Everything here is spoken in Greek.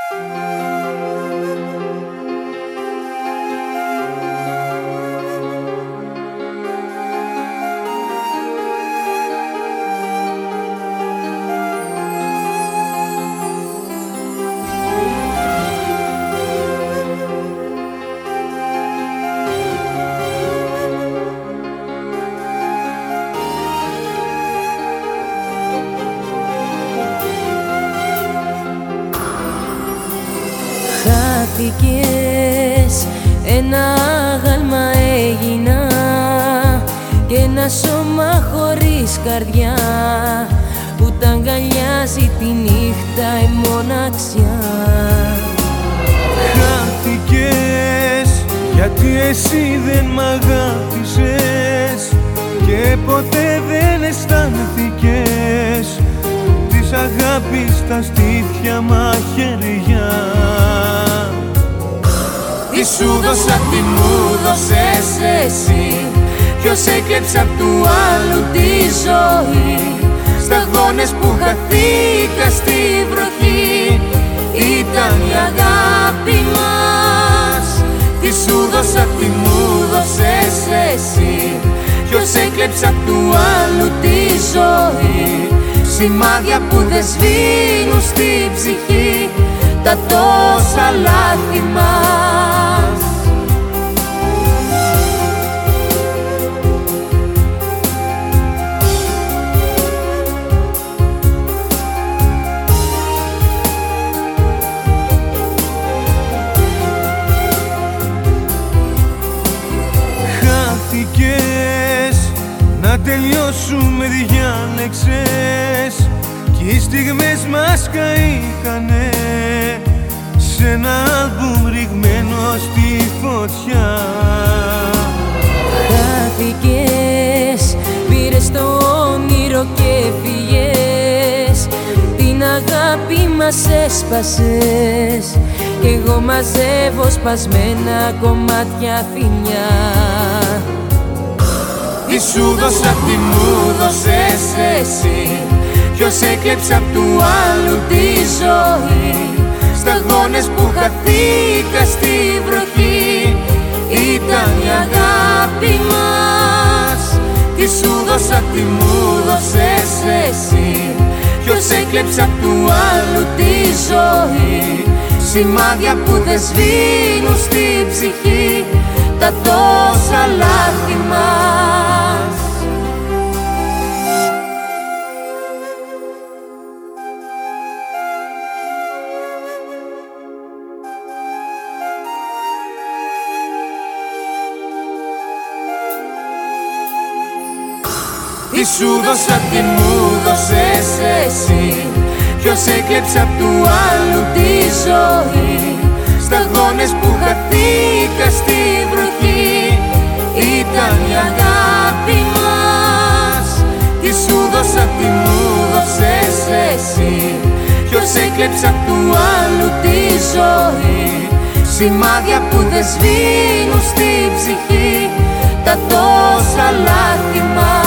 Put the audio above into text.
Χάθηκες, ένα άγαλμα έγινα και ένα σώμα χωρίς καρδιά που τ' αγκαλιάζει τη νύχτα η μοναξιά. Χάθηκες γιατί εσύ δεν μ' αγάπησες και ποτέ δεν αισθάνθηκες της αγάπης τα στήθια μαχαιριά. Τι σου δώσα, τι μου δώσες εσύ, ποιος έκλεψε απ' του άλλου τη ζωή. Σταγόνες που χαθήκα στη βροχή ήταν η αγάπη μας. Τι σου δώσα, τι μου δώσες εσύ, ποιος έκλεψε απ' του άλλου τη ζωή. Σημάδια που δεν σβήνουν στη ψυχή τα τόσα λάθη μας. Χάθηκες, να τελειώσουμε διάλεξες κι οι στιγμές μας καήκανε σε ένα άλμπουμ ρηγμένο στη φωτιά. Χάθηκες, πήρες το όνειρο και φύγες, την αγάπη μας έσπασες κι εγώ μαζεύω σπασμένα κομμάτια θηλιά. Τι σου δώσα, τι μου δώσες εσύ, ποιος έκλεψε απ' του άλλου τη ζωή. Σταγόνες που χαθήκα στη βροχή ήταν η αγάπη μας. Τι σου δώσα, τι μου δώσες εσύ, ποιος έκλεψε απ' του άλλου τη ζωή. Σημάδια που δεν σβήνουν στη ψυχή τα τόσα λάθη μας. Τι σου δώσα, τι μου δώσες εσύ, ποιος έκλεψε απ' του άλλου τη ζωή. Σταγόνες που χαθήκα στη βροχή ήταν η αγάπη μας. Τι σου δώσα, τι μου δώσες εσύ, ποιος έκλεψε απ' του άλλου τη ζωή. Σημάδια που δεν σβήνουν στη ψυχή τα τόσα λάθη μας.